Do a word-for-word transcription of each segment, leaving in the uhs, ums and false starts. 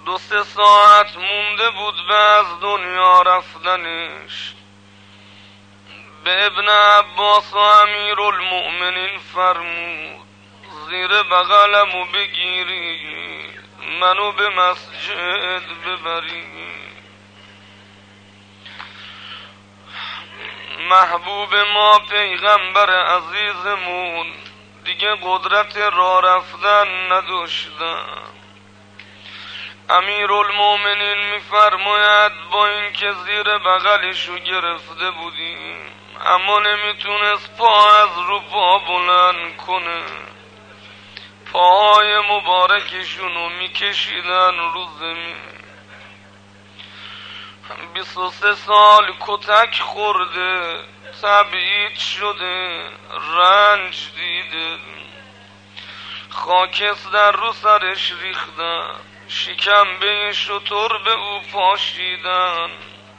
دو سه ساعت مونده بود به از دنیا رفتنش. به ابن عباس و امیر المؤمنین فرمود زیر بغلمو بگیری منو به مسجد ببری. محبوب ما پیغمبر عزیزمون دیگه قدرت راه رفتن نداشتن. امیر المؤمنین میفرماید با این که زیر بغلشو گرفته بودیم اما نمیتونست پا از رو پا بلند کنه. پاهای مبارکشونو میکشیدن رو زمین. بیست و سه سال کتک خورده، تبعید شده، رنج دیده، خاکستر رو سرش ریختن، شکمبه شتر به او پاشیدن.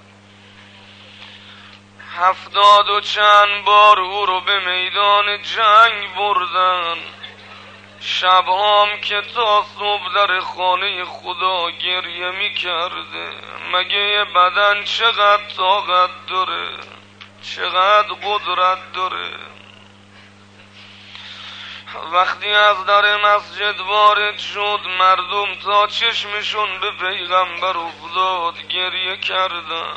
هفتاد و چند بار او رو به میدان جنگ بردن. شبهام که تا صبح در خانه خدا گریه می کرده مگه یه بدن چقدر طاقت داره، چقدر قدرت داره. وقتی از در مسجد وارد شد مردم تا چشمشون به پیغمبر افتاد گریه کردن.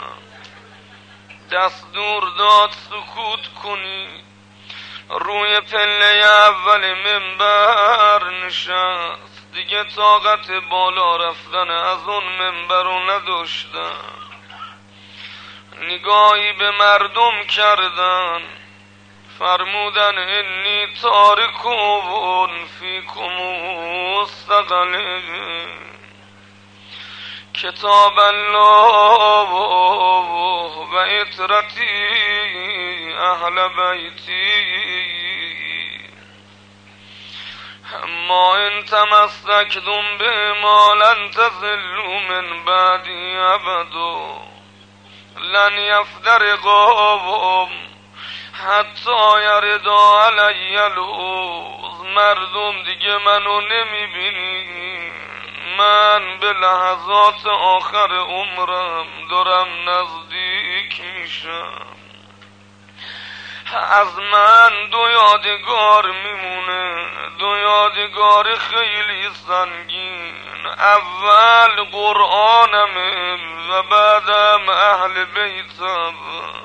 دستور داد سکوت کنی. روی پله اول منبر نشست. دیگه طاقت بالا رفتن از اون منبر رو نداشتن. نگاهی به مردم کردن، فرمودن انی تارکون فیکم استقل کتاب الله و اطرتی اهل بیتی ما ان تمسکتم به ما لن تضلوا من بعدی ابدا لن یفترقا حتی یردا علی الحوض. مردم دیگه منو نمیبینی، من به لحظات آخر عمرم دارم نزدیک میشم. از من دو یادگار میمونه، دو یادگار خیلی سنگین. اول قرآنمه و بعدم اهل بیتم.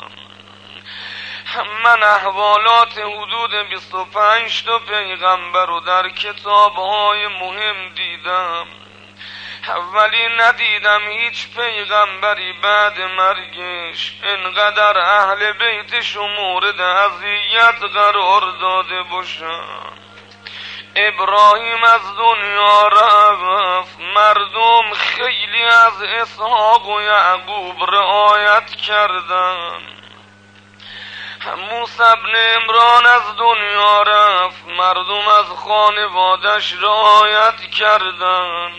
من احوالات حدود بیست و پنج تا پیغمبر رو در کتاب‌های مهم دیدم، ولی ندیدم هیچ پیغمبری بعد مرگش انقدر اهل بیتش و مورد اذیت قرار داده باشن. ابراهیم از دنیا رفت، مردم خیلی از اسحاق و یعقوب رعایت کردن. موسی ابن عمران از دنیا رفت، مردم از خانوادش رعایت کردن.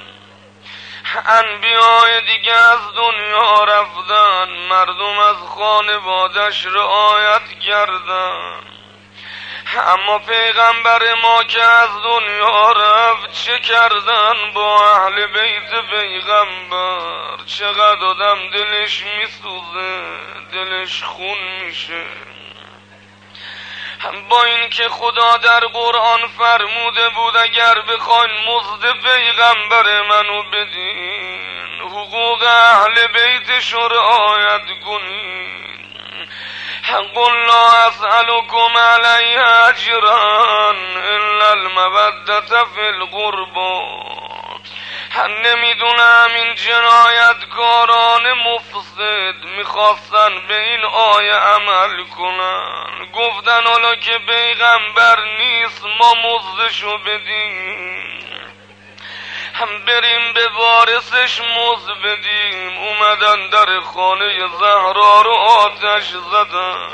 انبیاء دیگه از دنیا رفتن، مردم از خانوادش رعایت کردن. اما پیغمبر ما که از دنیا رفت چه کردن با اهل بیت پیغمبر؟ چقدر آدم دلش میسوزه، دلش خون میشه. با این که خدا در قرآن فرموده بود اگر بخواین مزد پیغمبر منو بدین حقوق اهل بیتش رو رعایت کنین. قل لا اسألكم علیه اجرا الا المودة فی القربى. نمیدونم این جنایتکاران مفسد میخواستن به این آیه عمل کنن. گفتن حالا که پیغمبر نیست ما مزدشو بدیم، هم بریم به وارثش مزد بدیم. اومدن در خانه زهرا رو آتش زدن،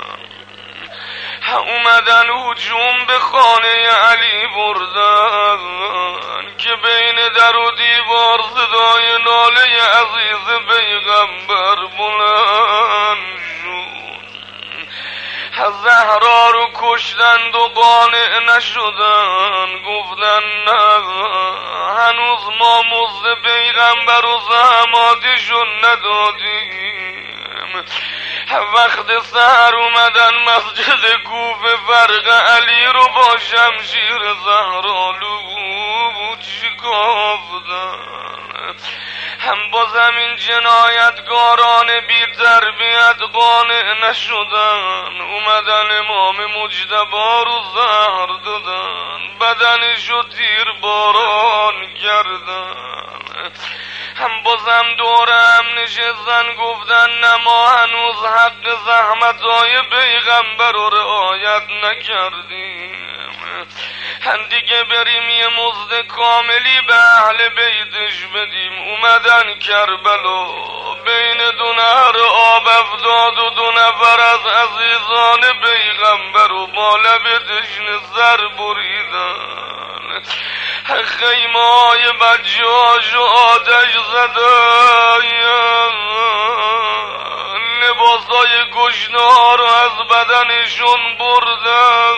اومدن هجوم به خانه علی بردن که بین در و دیوار صدای ناله عزیز پیغمبر بلند شد. زهرا رو کش گذاشتند و قانع نشدن، گفتن نه هنوز ما مزد پیغمبر و زحماتشون ندادیم. وقت سحر اومدن مسجد کوفه فرق علی رو با شمشیر زهرالو شکافتن. هم با زمین جنایتکاران بی تربیت قانع نشدن، اومدن امام مجتبی رو زهر دادن، بدنشو تیر باران کردن. هم بازم دور هم نشستن گفتن نه ما هنوز حق زحمتهای پیغمبر رو رعایت نکردیم، هم دیگه بریم یه مزد کاملی به اهل بیتش بدیم. اومدن کربلا بین دو نهر آب افتاد و دو نفر از عزیزان پیغمبر و با لب تشنه سر بریدن. خیمه های بچه هاشو آتش زدن، لباس های کشنه ها رو از بدنشون بردن،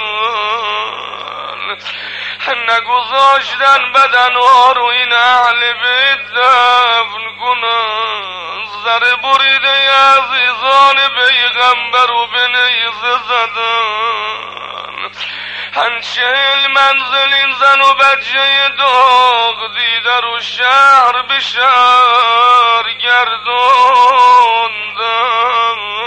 نگذاشتن بدن ها رو این اهل بیت دفن کنن. سر بریده عزیزان پیغمبر رو به نیزه زدن. هنچهل منزل این زن و بچه داغ دیده رو شهر به شهر گرداندن.